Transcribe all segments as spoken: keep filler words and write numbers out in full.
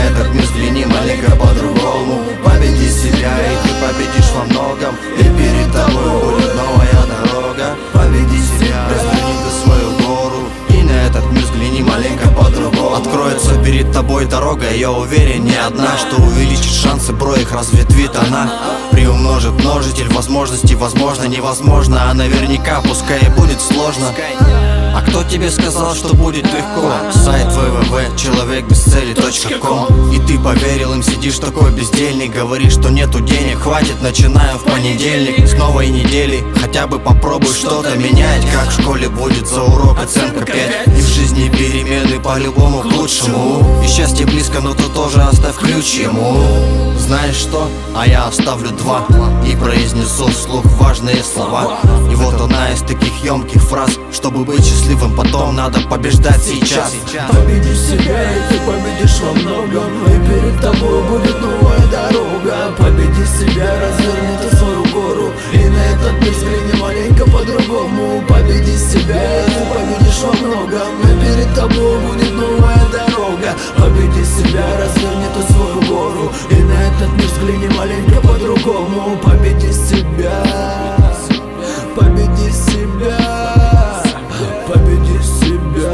этот мир взгляни маленько по-другому. Победи себя, и ты победишь во многом, и перед тобой будет новая дорога. Победи себя, разверни ты свою гору, и на этот мир взгляни маленько по-другому. Откроется перед тобой дорога, я уверен, не одна, что увеличит шансы, бро, их разветвит она. Приумножит множитель возможностей, возможно, невозможно, а наверняка, пускай и будет сложно. А кто тебе сказал, что будет легко? Сайт вэ вэ вэ точка человек без цели точка ком. И ты поверил им, сидишь такой бездельник, говоришь, что нету денег, хватит, начинаем в понедельник. С новой недели хотя бы попробуй что-то менять. Как в школе будет за урок оценка пять. И в жизни перемены по-любому к лучшему. И счастье близко, но ты тоже оставь ключ ему. Знаешь что? А я оставлю два и произнесу вслух важные слова. И вот одна из таких емких фраз: чтобы быть счастливым потом, надо побеждать сейчас. Победи себя, и ты победишь во многом, и перед тобой будет новая дорога. Победи себя, разверни ты свою гору, и на этот мир взгляни маленько по-другому. Победи себя, и ты победишь во многом, и перед тобой будет новая дорога. Победи себя, разверни ты свою гору, и на этот мир взгляни маленько по-другому. Победи себя, победи себя, победи себя,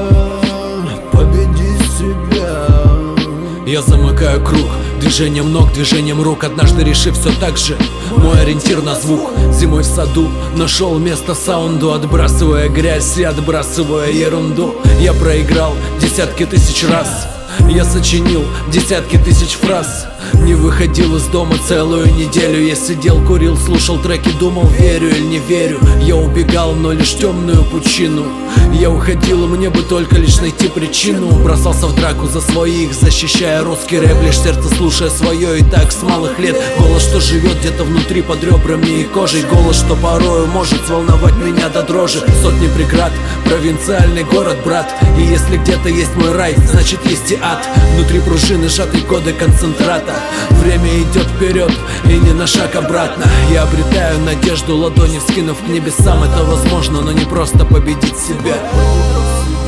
победи себя. Я замыкаю круг, движением ног, движением рук, однажды решив все так же. Мой ориентир на звук. Зимой в саду нашел место саунду, отбрасывая грязь и отбрасывая ерунду. Я проиграл десятки тысяч раз, я сочинил десятки тысяч фраз. Не выходил из дома целую неделю. Я сидел, курил, слушал треки, думал, верю или не верю. Я убегал, но лишь темную пучину. Я уходил, и мне бы только лишь найти причину. Бросался в драку за своих, защищая русский рэп, лишь сердце слушая свое, и так с малых лет. Голос, что живет где-то внутри, под ребрами и кожей. Голос, что порою может взволновать меня до дрожи. Сотни преград, провинциальный город, брат. И если где-то есть мой рай, значит есть и ад. Внутри пружины сжатые годы концентрата. Время идет вперед и не на шаг обратно. Я обретаю надежду, ладони вскинув к небесам. Это возможно, но не просто победить себя.